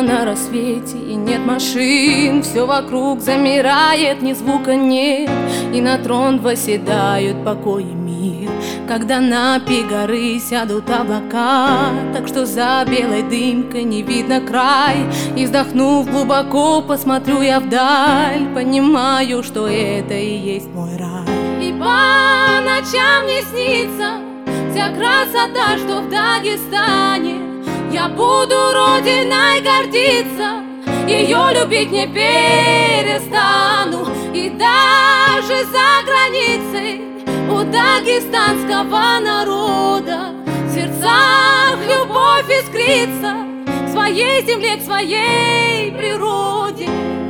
на рассвете, и нет машин. Все вокруг замирает, ни звука нет, и на трон восседают покой и мир. Когда на пик горы сядут облака, так что за белой дымкой не видно край. И вздохнув глубоко, посмотрю я вдаль, понимаю, что это и есть мой рай. И по ночам мне снится вся красота, что в Дагестане. Я буду родиной гордиться, ее любить не перестану. И даже за границей у дагестанского народа в сердцах любовь искрится к своей земле, к своей природе.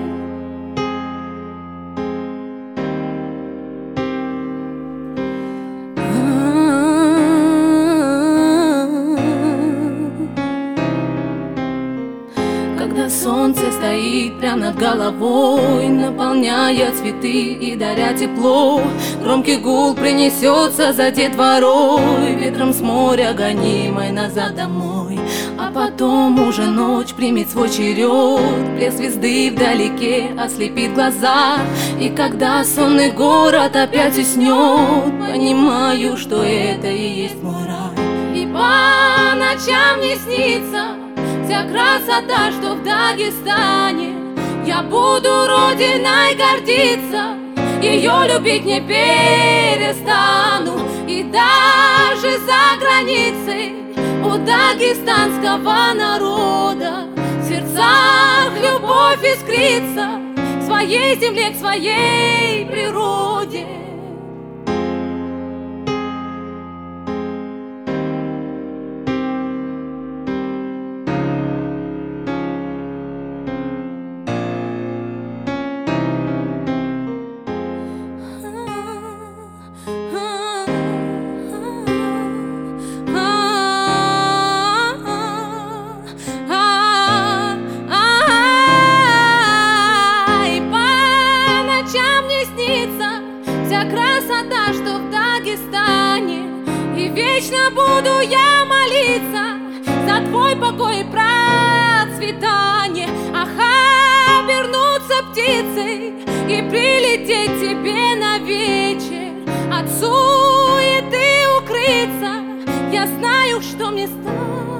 Когда солнце стоит прямо над головой, наполняя цветы и даря тепло, громкий гул принесется за детворой, ветром с моря гонимой назад домой. А потом уже ночь примет свой черед, блеск звезды вдалеке ослепит глаза. И когда сонный город опять уснет, понимаю, что это и есть мой рай. И по ночам мне снится вся красота, что в Дагестане. Я буду родиной гордиться, ее любить не перестану. И даже за границей у дагестанского народа в сердцах любовь искрится к своей земле, к своей природе. Вся красота, что в Дагестане. И вечно буду я молиться за твой покой и процветание. Ах, обернуться птицей и прилететь тебе на вечер, от суеты укрыться. Я знаю, что мне стало